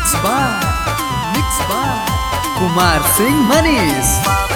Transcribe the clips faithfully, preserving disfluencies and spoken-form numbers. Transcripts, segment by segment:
Mix by Mix by Kumar Singh Manish.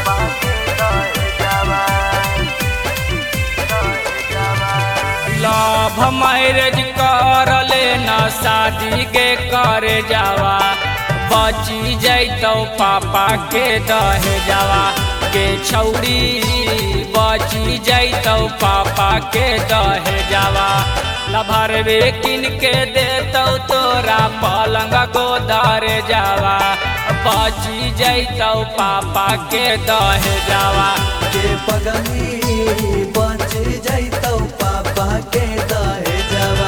Love marriage कर लेना शादी के करे जावा बची जैतो पापा के दहे जावा के छौड़ी बची जैतो पापा के दहे जावा लभर वे किन के देतो तोरा पलंग गोदर जावा बची जैतो पापा के दहे जावा के पगली बच जैतो पापा के दहे जावा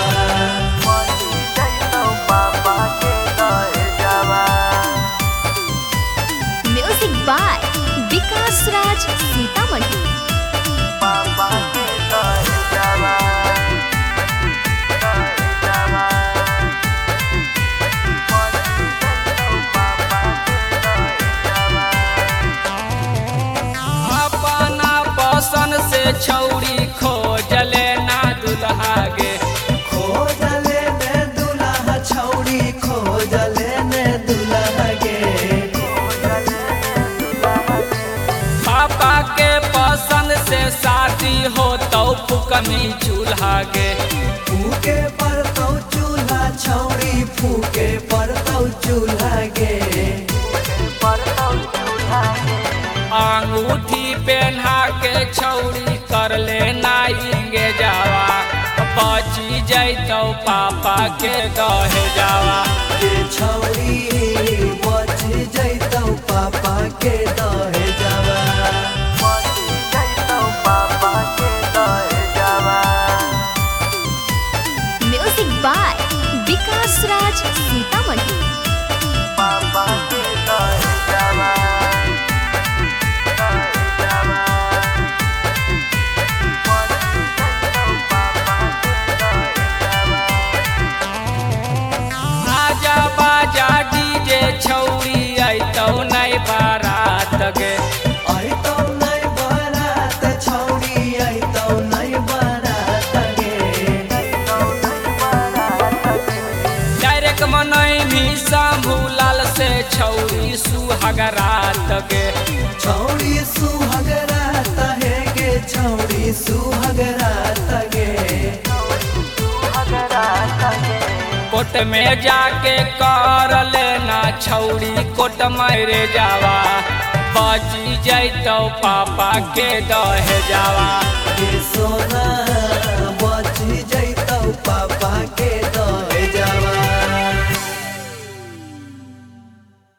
म्यूजिक बाय विकास राज सीतामढ़ी। अपना पसंद से छौड़ी खोजले ना दुल्हा गे खोजले ने दुल्हा छौड़ी खोजले ने दुल्हा गे पापा के पसंद से शादी हो तो फुकमी चूल्हा गे फूके परतौ चूल्हा छौड़ी फूके परतौ चूल्हा गे अंगूठी पहना के छौड़ी कर ले नाइंगे जावा बची जैतो पापा के दहे जावा के छौड़ी बच जैतो पापा के दहे जावा म्यूजिक बाय विकास राज सीतामढ़ी। आजा बाजा डीजे छौड़ी अइतौ नहीं बारात गे अइतौ नहीं बारात छौड़ी अइतौ नहीं बारात गे डायरेक्ट मनई भी शंभू लाल से छौड़ी सुहागरात गे छौड़ी सुहागरात है गे छौड़ी सुहागरात गे कोट में जाके कर लेना छौड़ी कोट मारे जावा बची जैतो पापा के दहे जावा के सोना बच जैतो पापा के